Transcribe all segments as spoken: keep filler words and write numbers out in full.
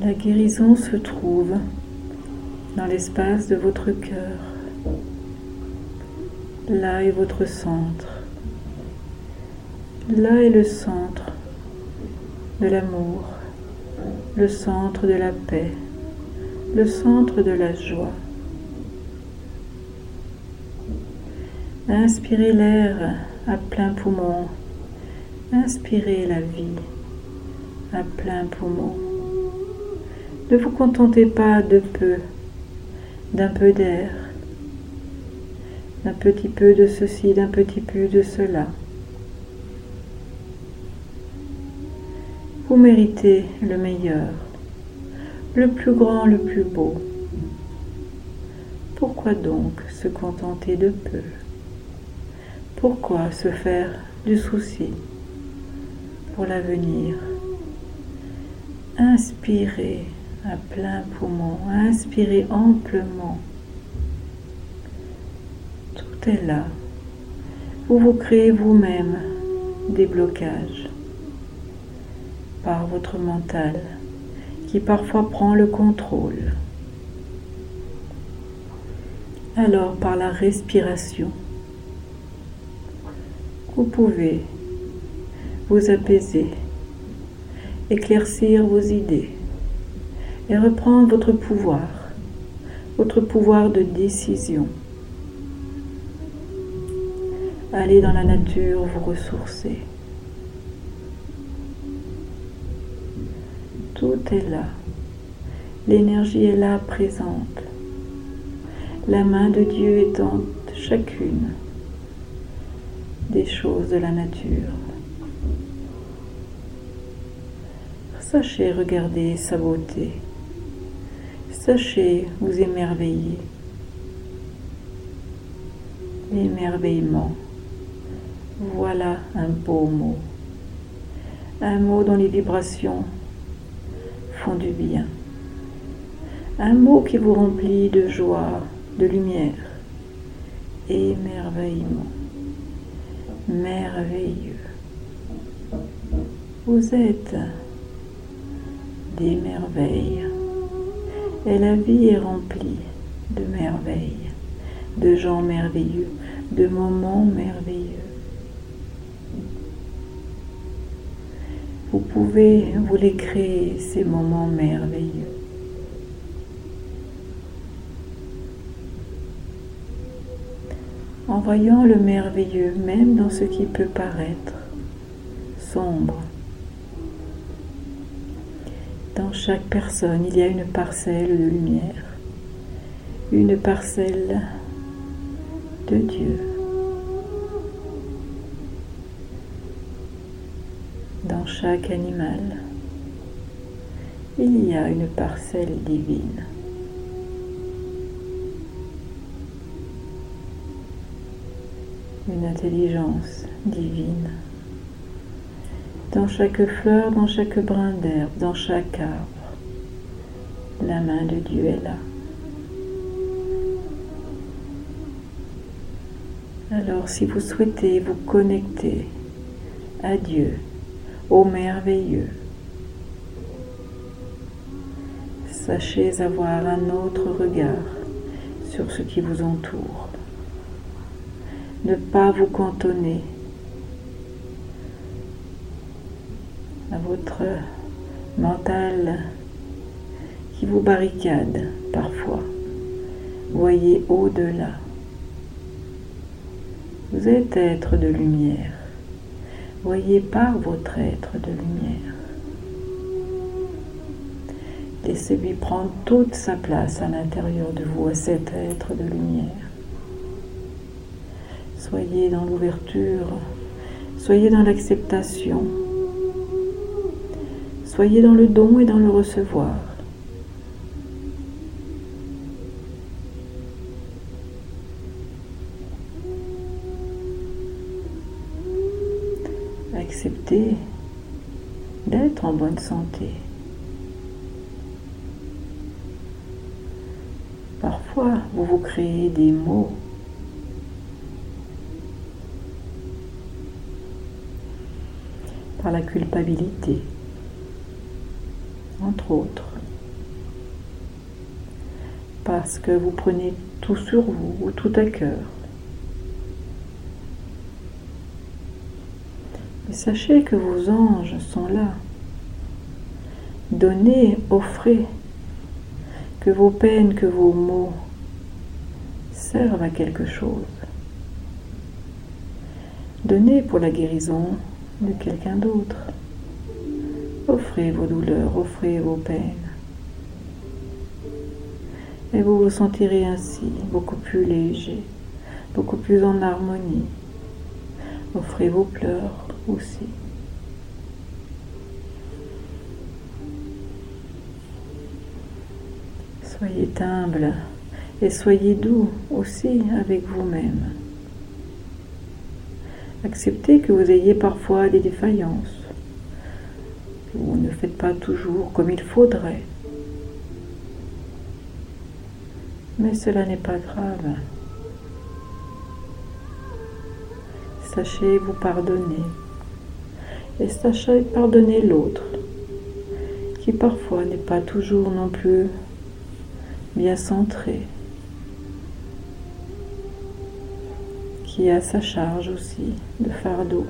La guérison se trouve dans l'espace de votre cœur. Là est votre centre. Là est le centre de l'amour, le centre de la paix, le centre de la joie. Inspirez l'air à plein poumon. Inspirez la vie à plein poumon. Ne vous contentez pas de peu, d'un peu d'air, d'un petit peu de ceci, d'un petit peu de cela. Vous méritez le meilleur, le plus grand, le plus beau. Pourquoi donc se contenter de peu? Pourquoi se faire du souci pour l'avenir? Inspirez à plein poumon, inspirez amplement. Tout est là. Vous vous créez vous-même des blocages par votre mental qui parfois prend le contrôle. Alors par la respiration, vous pouvez vous apaiser, éclaircir vos idées et reprendre votre pouvoir, votre pouvoir de décision. Allez dans la nature vous ressourcer. Tout est là. L'énergie est là présente. La main de Dieu est dans chacune des choses de la nature. Sachez regarder sa beauté. Sachez vous émerveiller. L'émerveillement. Voilà un beau mot. Un mot dont les vibrations font du bien. Un mot qui vous remplit de joie, de lumière. Émerveillement. Merveilleux. Vous êtes des merveilles. Et la vie est remplie de merveilles, de gens merveilleux, de moments merveilleux. Vous pouvez vous les créer, ces moments merveilleux. En voyant le merveilleux, même dans ce qui peut paraître sombre. Dans chaque personne, il y a une parcelle de lumière, une parcelle de Dieu. Dans chaque animal, il y a une parcelle divine. Une intelligence divine. Dans chaque fleur, dans chaque brin d'herbe, dans chaque arbre, la main de Dieu est là. Alors, si vous souhaitez vous connecter à Dieu, au merveilleux, sachez avoir un autre regard sur ce qui vous entoure. Ne pas vous cantonner à votre mental qui vous barricade parfois. Voyez au-delà. Vous êtes être de lumière. Voyez par votre être de lumière. Laissez-lui prendre toute sa place à l'intérieur de vous, à cet être de lumière. Soyez dans l'ouverture, soyez dans l'acceptation, soyez dans le don et dans le recevoir. Acceptez d'être en bonne santé. Parfois, vous vous créez des maux. Par la culpabilité, entre autres. parce que vous prenez tout sur vous ou tout à cœur. Mais sachez que vos anges sont là. Donnez, offrez, que vos peines, que vos maux servent à quelque chose. Donnez pour la guérison de quelqu'un d'autre. Offrez vos douleurs, offrez vos peines. Et vous vous sentirez ainsi beaucoup plus léger, beaucoup plus en harmonie. Offrez vos pleurs aussi. Soyez humble et soyez doux aussi avec vous-même. Acceptez que vous ayez parfois des défaillances, que vous ne faites pas toujours comme il faudrait. Mais cela n'est pas grave. Sachez vous pardonner et sachez pardonner l'autre, qui parfois n'est pas toujours non plus bien centré, qui a sa charge aussi de fardeau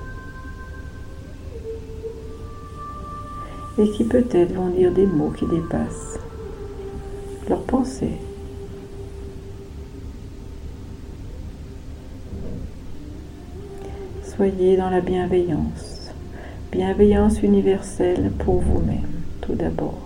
et qui peut-être vont dire des mots qui dépassent leurs pensées. Soyez dans la bienveillance, bienveillance universelle pour vous-même, tout d'abord.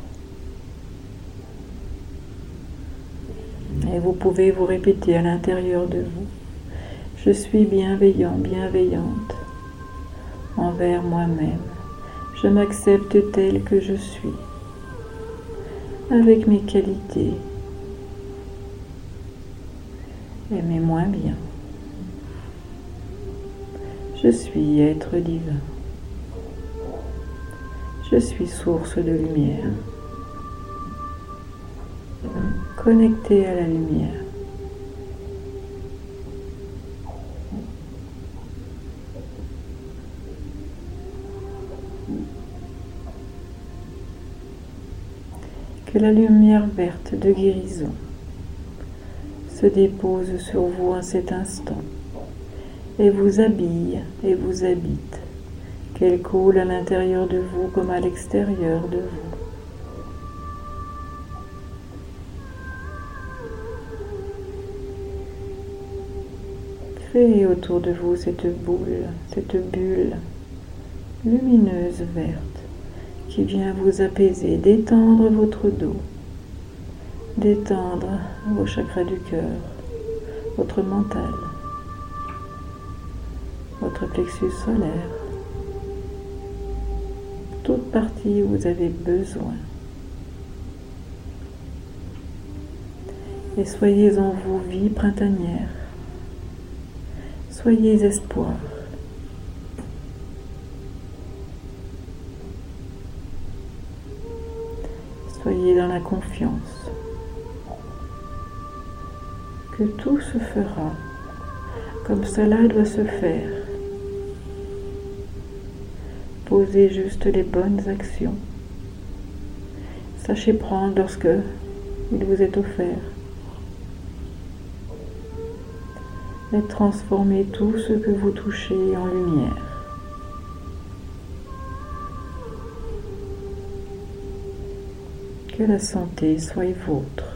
Et vous pouvez vous répéter à l'intérieur de vous, je suis bienveillant, bienveillante envers moi-même. Je m'accepte tel que je suis, avec mes qualités et mes moins bien. Je suis être divin. Je suis source de lumière. Connecté à la lumière. Que la lumière verte de guérison se dépose sur vous en cet instant et vous habille et vous habite, qu'elle coule à l'intérieur de vous comme à l'extérieur de vous. Créez autour de vous cette boule, cette bulle lumineuse verte qui vient vous apaiser, détendre votre dos, détendre vos chakras du cœur, votre mental, votre plexus solaire, toute partie où vous avez besoin. Et soyez en vous vie printanière, soyez espoir. Soyez dans la confiance que tout se fera comme cela doit se faire. Posez juste les bonnes actions. Sachez prendre lorsque il vous est offert. Et transformez tout ce que vous touchez en lumière. Que la santé soit vôtre.